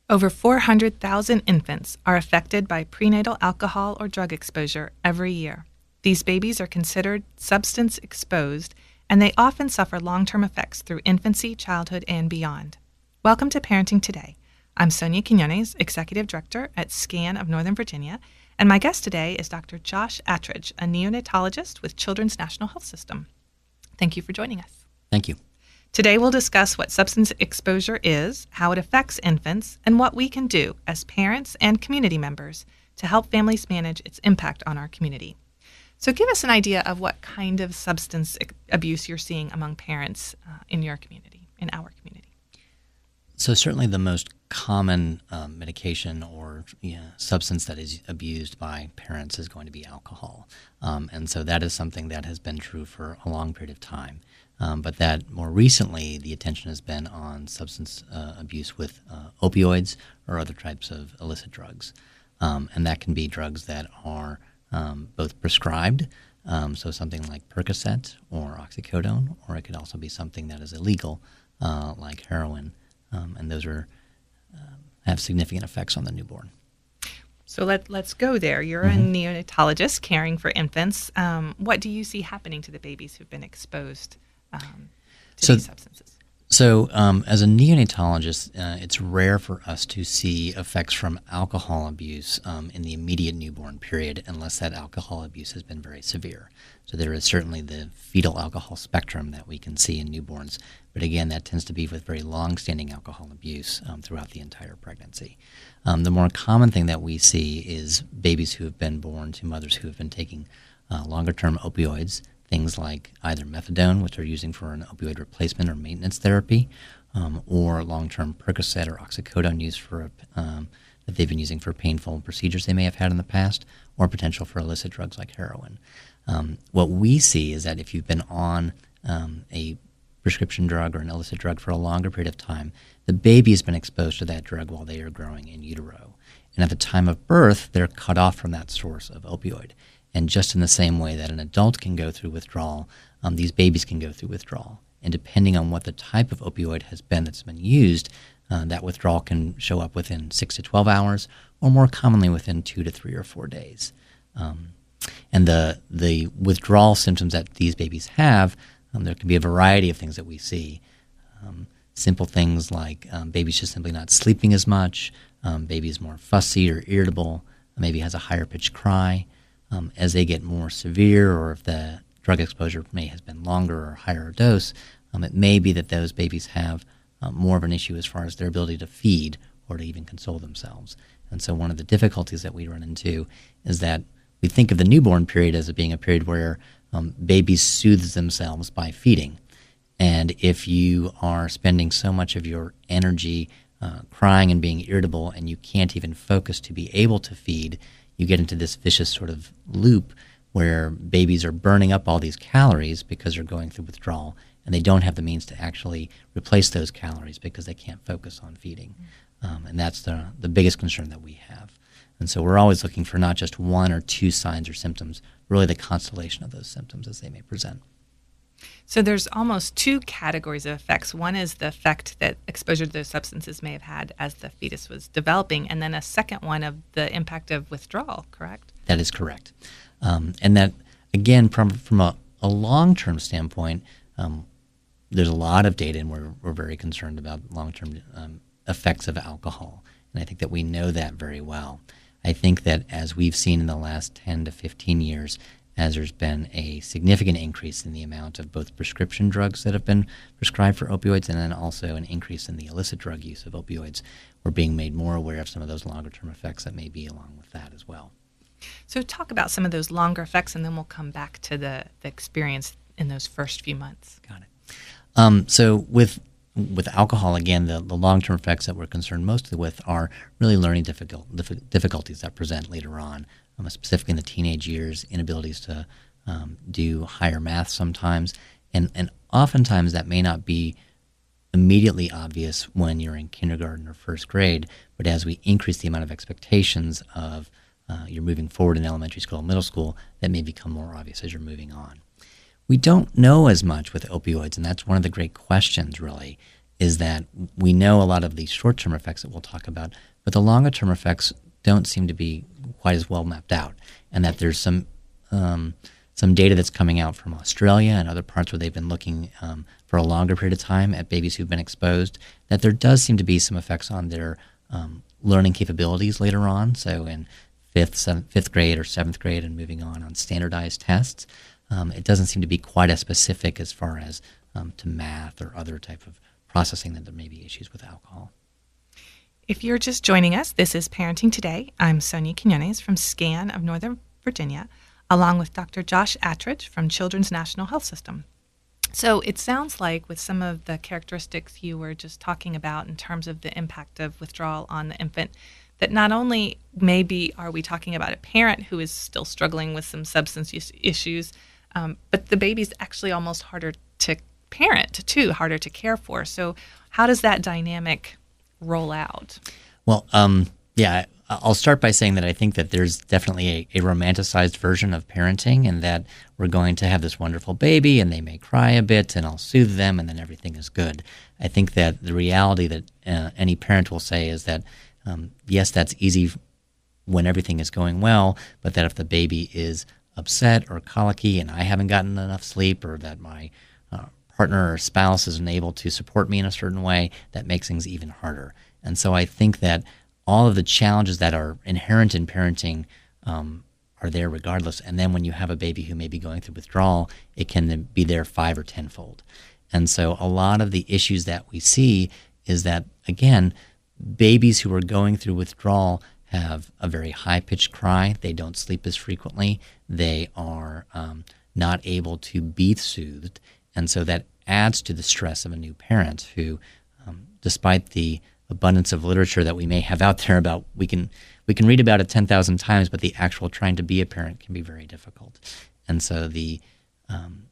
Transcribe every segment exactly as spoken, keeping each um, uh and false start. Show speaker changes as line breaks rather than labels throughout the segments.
Over four hundred thousand infants are affected by prenatal alcohol or drug exposure every year. These babies are considered substance exposed, and they often suffer long-term effects through infancy, childhood, and beyond. Welcome to Parenting Today. I'm Sonia Quinones, Executive Director at SCAN of Northern Virginia, and my guest today is Doctor Josh Attridge, a neonatologist with Children's National Health System. Thank you for joining us.
Thank you.
Today we'll discuss what substance exposure is, how it affects infants, and what we can do as parents and community members to help families manage its impact on our community. So give us an idea of what kind of substance abuse you're seeing among parents uh, in your community, in our community.
So certainly the most common um, medication or you know, substance that is abused by parents is going to be alcohol. Um, and so that is something that has been true for a long period of time. Um, but that more recently, the attention has been on substance uh, abuse with uh, opioids or other types of illicit drugs. Um, and that can be drugs that are um, both prescribed, um, so something like Percocet or oxycodone, or it could also be something that is illegal, uh, like heroin. Um, and those are uh, have significant effects on the newborn.
So let, let's go there. You're mm-hmm. a neonatologist caring for infants. Um, what do you see happening to the babies who've been exposed um, to
so,
these substances?
So um, as a neonatologist, uh, it's rare for us to see effects from alcohol abuse um, in the immediate newborn period unless that alcohol abuse has been very severe. So there is certainly the fetal alcohol spectrum that we can see in newborns, but again, that tends to be with very long-standing alcohol abuse um, throughout the entire pregnancy. Um, the more common thing that we see is babies who have been born to mothers who have been taking uh, longer-term opioids, things like either methadone, which they're using for an opioid replacement or maintenance therapy, um, or long-term Percocet or oxycodone use for um, that they've been using for painful procedures they may have had in the past, or potential for illicit drugs like heroin. Um, what we see is that if you've been on um, a prescription drug or an illicit drug for a longer period of time, the baby has been exposed to that drug while they are growing in utero. And at the time of birth, they're cut off from that source of opioid. And just in the same way that an adult can go through withdrawal, um, these babies can go through withdrawal. And depending on what the type of opioid has been that's been used, uh, that withdrawal can show up within six to twelve hours, or more commonly within two to three or four days. Um, and the the withdrawal symptoms that these babies have, um, there can be a variety of things that we see. Um, simple things like um, babies just simply not sleeping as much, um, babies more fussy or irritable, maybe has a higher pitched cry. Um, as they get more severe, or if the drug exposure may has been longer or higher dose, um, it may be that those babies have um, more of an issue as far as their ability to feed or to even console themselves. And so one of the difficulties that we run into is that we think of the newborn period as being a period where um, babies soothe themselves by feeding. And if you are spending so much of your energy uh, crying and being irritable and you can't even focus to be able to feed, you get into this vicious sort of loop where babies are burning up all these calories because they're going through withdrawal, and they don't have the means to actually replace those calories because they can't focus on feeding. Um, and that's the, the biggest concern that we have. And so we're always looking for not just one or two signs or symptoms, really the constellation of those symptoms as they may present.
So there's almost two categories of effects. One is the effect that exposure to those substances may have had as the fetus was developing, and then a second one of the impact of withdrawal, correct?
That is correct. Um, and that, again, from, from a, a long-term standpoint, um, there's a lot of data, and we're, we're very concerned about long-term um, effects of alcohol. And I think that we know that very well. I think that as we've seen in the last ten to fifteen years, as there's been a significant increase in the amount of both prescription drugs that have been prescribed for opioids and then also an increase in the illicit drug use of opioids, we're being made more aware of some of those longer-term effects that may be along with that as well.
So talk about some of those longer effects, and then we'll come back to the, the experience in those first few months.
Got it. Um, so with with alcohol, again, the, the long-term effects that we're concerned mostly with are really learning difficult, difficulties that present later on. Um, specifically in the teenage years, inabilities to um, do higher math sometimes, and, and oftentimes that may not be immediately obvious when you're in kindergarten or first grade, but as we increase the amount of expectations of uh, you're moving forward in elementary school and middle school, that may become more obvious as you're moving on. We don't know as much with opioids, and that's one of the great questions, really, is that we know a lot of these short-term effects that we'll talk about, but the longer-term effects don't seem to be quite as well mapped out, and that there's some um, some data that's coming out from Australia and other parts where they've been looking um, for a longer period of time at babies who've been exposed, that there does seem to be some effects on their um, learning capabilities later on, so in fifth, seventh, fifth grade or seventh grade and moving on on standardized tests. Um, it doesn't seem to be quite as specific as far as um, to math or other type of processing that there may be issues with alcohol.
If you're just joining us, this is Parenting Today. I'm Sonia Quinones from SCAN of Northern Virginia, along with Doctor Josh Attridge from Children's National Health System. So it sounds like with some of the characteristics you were just talking about in terms of the impact of withdrawal on the infant, that not only maybe are we talking about a parent who is still struggling with some substance use issues, um, but the baby's actually almost harder to parent too, harder to care for. So how does that dynamic roll out?
Well, um, yeah, I'll start by saying that I think that there's definitely a, a romanticized version of parenting, and that we're going to have this wonderful baby and they may cry a bit and I'll soothe them and then everything is good. I think that the reality that uh, any parent will say is that, um, yes, that's easy when everything is going well, but that if the baby is upset or colicky and I haven't gotten enough sleep, or that my uh, partner or spouse isn't able to support me in a certain way, that makes things even harder. And so I think that all of the challenges that are inherent in parenting um, are there regardless. And then when you have a baby who may be going through withdrawal, it can be there five or tenfold. And so a lot of the issues that we see is that, again, babies who are going through withdrawal have a very high-pitched cry. They don't sleep as frequently. They are um, not able to be soothed. And so that adds to the stress of a new parent who, um, despite the abundance of literature that we may have out there about, we can we can read about it ten thousand times, but the actual trying to be a parent can be very difficult. And so the um,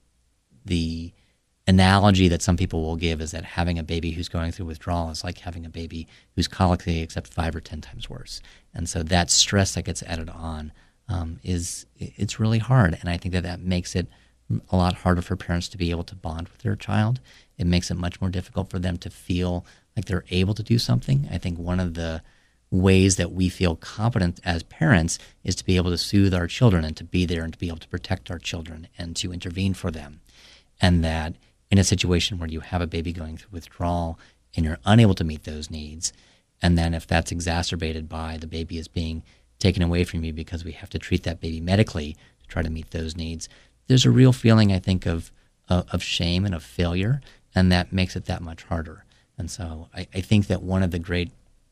the analogy that some people will give is that having a baby who's going through withdrawal is like having a baby who's colicky, except five or ten times worse. And so that stress that gets added on um, is it's really hard, and I think that that makes it a lot harder for parents to be able to bond with their child. It makes it much more difficult for them to feel like they're able to do something. I think one of the ways that we feel competent as parents is to be able to soothe our children and to be there and to be able to protect our children and to intervene for them. And that in a situation where you have a baby going through withdrawal and you're unable to meet those needs, and then if that's exacerbated by the baby is being taken away from you because we have to treat that baby medically to try to meet those needs, there's a real feeling, I think, of uh, of shame and of failure, and that makes it that much harder. And so I, I think that one of the great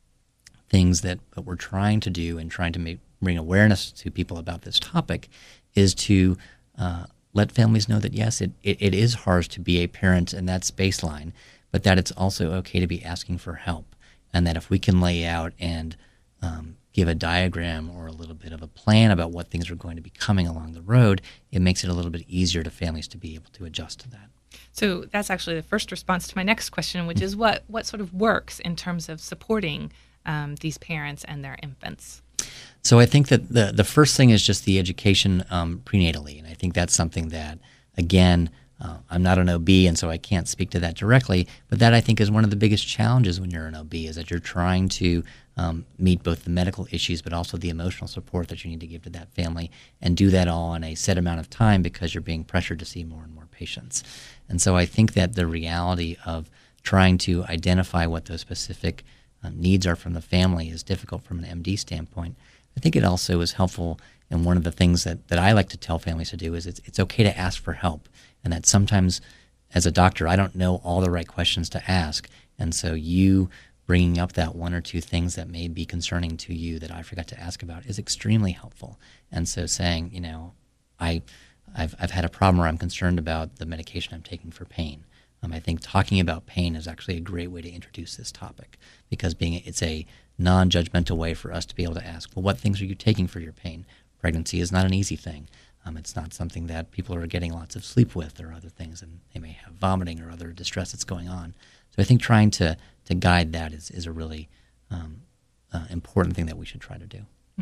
things that, that we're trying to do and trying to make, bring awareness to people about this topic is to uh, let families know that, yes, it, it, it is hard to be a parent, and that's baseline, but that it's also okay to be asking for help, and that if we can lay out and um, give a diagram or a little bit of a plan about what things are going to be coming along the road, it makes it a little bit easier to families to be able to adjust to that.
So that's actually the first response to my next question, which is what, what sort of works in terms of supporting um, these parents and their infants?
So I think that the, the first thing is just the education um, prenatally, and I think that's something that, again, uh, I'm not an O B, and so I can't speak to that directly, but that I think is one of the biggest challenges when you're an O B, is that you're trying to um, meet both the medical issues but also the emotional support that you need to give to that family, and do that all in a set amount of time because you're being pressured to see more and more patients. And so I think that the reality of trying to identify what those specific uh, needs are from the family is difficult from an M D standpoint. I think it also is helpful, and one of the things that, that I like to tell families to do is it's, it's okay to ask for help, and that sometimes as a doctor I don't know all the right questions to ask, and so you bringing up that one or two things that may be concerning to you that I forgot to ask about is extremely helpful. And so saying, you know, I I've I've had a problem where I'm concerned about the medication I'm taking for pain. Um, I think talking about pain is actually a great way to introduce this topic, because being it's a non-judgmental way for us to be able to ask, well, what things are you taking for your pain? Pregnancy is not an easy thing. Um, it's not something that people are getting lots of sleep with or other things, and they may have vomiting or other distress that's going on. So I think trying to, to guide that is, is a really um, uh, important thing that we should try to do.
Mm-hmm.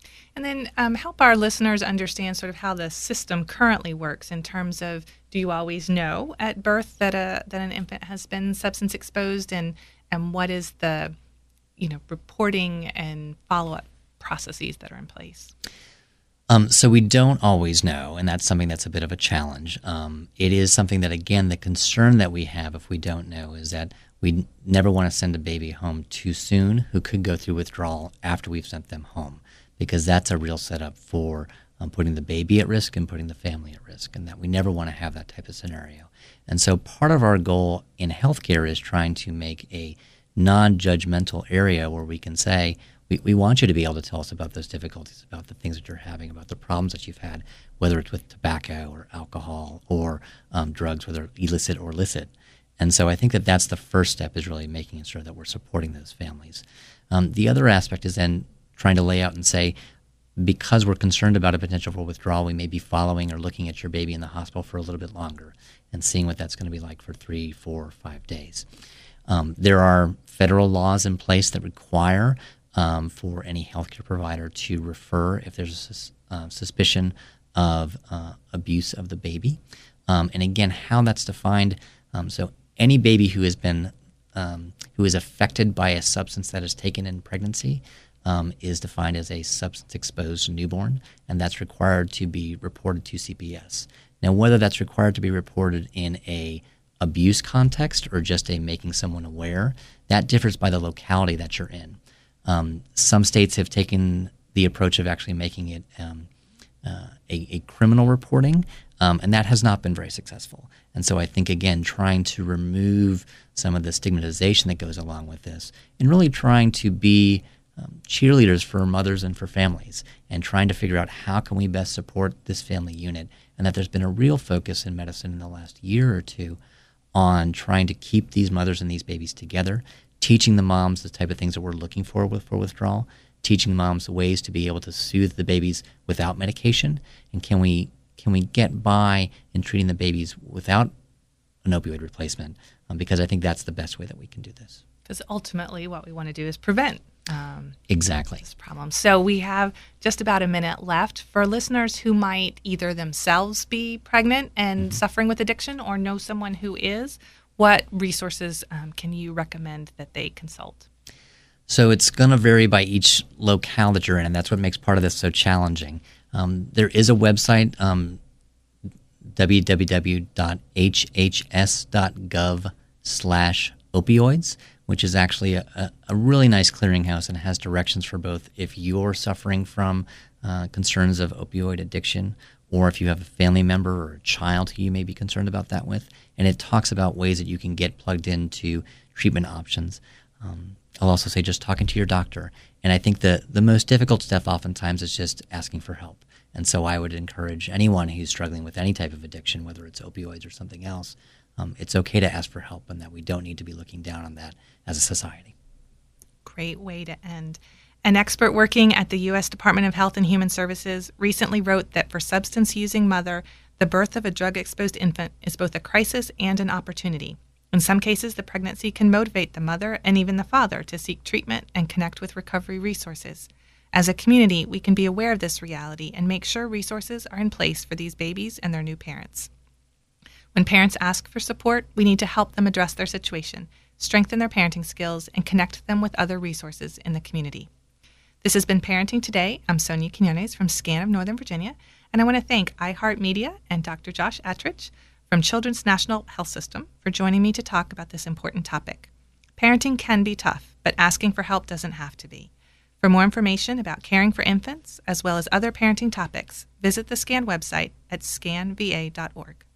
And then um, help our listeners understand sort of how the system currently works in terms of, do you always know at birth that a that an infant has been substance exposed, and and what is the, you know, reporting and follow-up processes that are in place?
Um, so we don't always know, and that's something that's a bit of a challenge. Um, it is something that, again, the concern that we have if we don't know is that we never want to send a baby home too soon who could go through withdrawal after we've sent them home, because that's a real setup for um, putting the baby at risk and putting the family at risk, and that we never want to have that type of scenario. And so part of our goal in healthcare is trying to make a non-judgmental area where we can say, we, we want you to be able to tell us about those difficulties, about the things that you're having, about the problems that you've had, whether it's with tobacco or alcohol or um, drugs, whether illicit or licit. And so I think that that's the first step, is really making sure that we're supporting those families. Um, the other aspect is then trying to lay out and say, because we're concerned about a potential for withdrawal, we may be following or looking at your baby in the hospital for a little bit longer and seeing what that's going to be like for three, four, five days. Um, there are federal laws in place that require um, for any healthcare provider to refer if there's a sus- uh, suspicion of uh, abuse of the baby. Um, and again, how that's defined, um, so any baby who has been um, who is affected by a substance that is taken in pregnancy um, is defined as a substance-exposed newborn, and that's required to be reported to C P S. Now, whether that's required to be reported in a abuse context or just a making someone aware, that differs by the locality that you're in. Um, some states have taken the approach of actually making it um, uh, a, a criminal reporting, um, and that has not been very successful. And so I think, again, trying to remove some of the stigmatization that goes along with this and really trying to be um, cheerleaders for mothers and for families, and trying to figure out how can we best support this family unit, and that there's been a real focus in medicine in the last year or two on trying to keep these mothers and these babies together, teaching the moms the type of things that we're looking for with for withdrawal, teaching moms ways to be able to soothe the babies without medication, and can we can we get by in treating the babies without an opioid replacement, um, because I think that's the best way that we can do this.
Because ultimately what we want to do is prevent um,
exactly
this problem. So we have just about a minute left for listeners who might either themselves be pregnant and mm-hmm. suffering with addiction or know someone who is. What resources um, can you recommend that they consult?
So it's going to vary by each locale that you're in, and that's what makes part of this so challenging. Um, there is a website, um, w w w dot h h s dot gov slash opioids, which is actually a, a, a really nice clearinghouse and has directions for both if you're suffering from uh, concerns of opioid addiction, or if you have a family member or a child who you may be concerned about that with. And it talks about ways that you can get plugged into treatment options. Um, I'll also say just talking to your doctor. And I think the, the most difficult step oftentimes is just asking for help. And so I would encourage anyone who's struggling with any type of addiction, whether it's opioids or something else, um, it's okay to ask for help, and that we don't need to be looking down on that as a society.
Great way to end. An expert working at the U S Department of Health and Human Services recently wrote that for substance-using mother, the birth of a drug-exposed infant is both a crisis and an opportunity. In some cases, the pregnancy can motivate the mother and even the father to seek treatment and connect with recovery resources. As a community, we can be aware of this reality and make sure resources are in place for these babies and their new parents. When parents ask for support, we need to help them address their situation, strengthen their parenting skills, and connect them with other resources in the community. This has been Parenting Today. I'm Sonia Quinones from SCAN of Northern Virginia, and I want to thank iHeartMedia and Doctor Josh Attridge from Children's National Health System for joining me to talk about this important topic. Parenting can be tough, but asking for help doesn't have to be. For more information about caring for infants, as well as other parenting topics, visit the SCAN website at scan v a dot org.